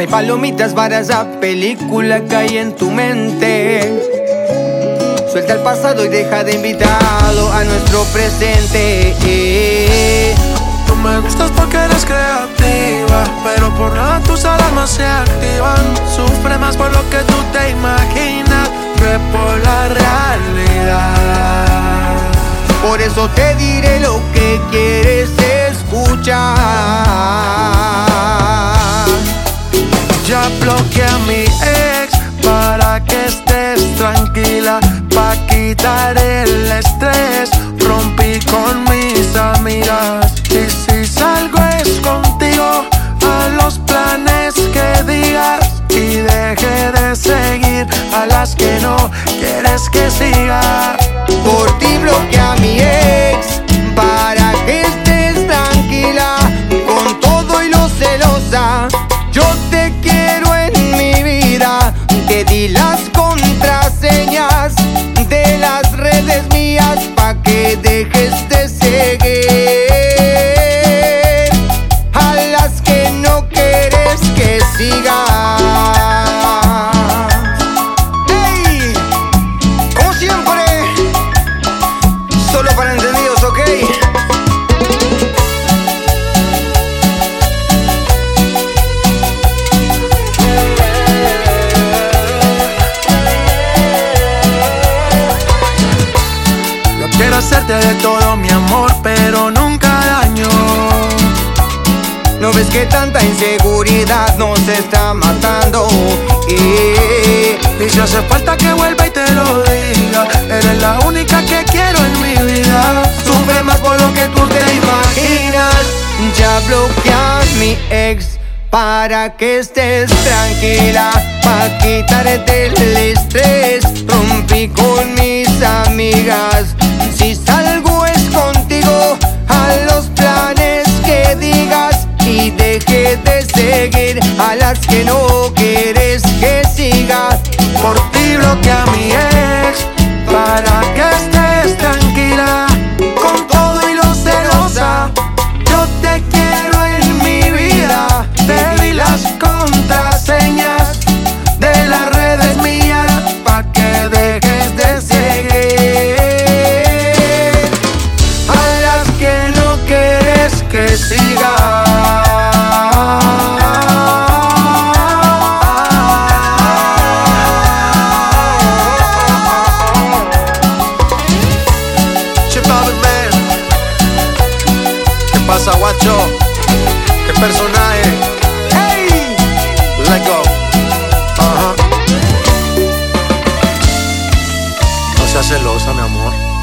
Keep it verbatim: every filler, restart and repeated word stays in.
hay palomitas para esa película que hay en tu mente. Suelta el pasado y deja de invitado a nuestro presente. Tú me gustas porque eres creativa, pero por nada tus alarmas se activan. Sufre más por lo que tú te imaginas que por la realidad. Por eso te diré lo que quieres escuchar. Ya bloqueé a mi ex para que estés tranquila, pa' quitar el estrés. Rompí con mis amigas y si salgo es contigo, a los planes que digas, y deje de seguir a las que no quieres que siga. Por ti bloqueé a mi ex para que estés tranquila, con todo y lo celosa. Yo te quiero en mi vida, te di las contraseñas de las redes mías pa' que dejes de seguir a las que no quieres que siga. ¡Hey! Como siempre, solo para entendidos, ¿ok? Quiero hacerte de todo, mi amor, pero nunca daño. ¿No ves que tanta inseguridad nos está matando? Y, y si hace falta que vuelva y te lo diga, eres la única que quiero en mi vida. Sufre más por lo que tú te imaginas. Ya bloqueé a mi ex para que estés tranquila, pa' quitarte el estrés. Rompí con mis amigas, si salgo es contigo, a los planes que digas, y deje de seguir a las que no quieres que siga. Por ti bloqueé a mi ex para que estés tranquila, con todo y lo celosa. Yo te quiero en mi vida, te di las contraseñas de las redes mías pa' que dejes de seguir a las que no quieres que siga. ¿Qué pasa, guacho? ¿Qué personaje? ¡Hey! Let go. Ajá. No seas celosa, mi amor.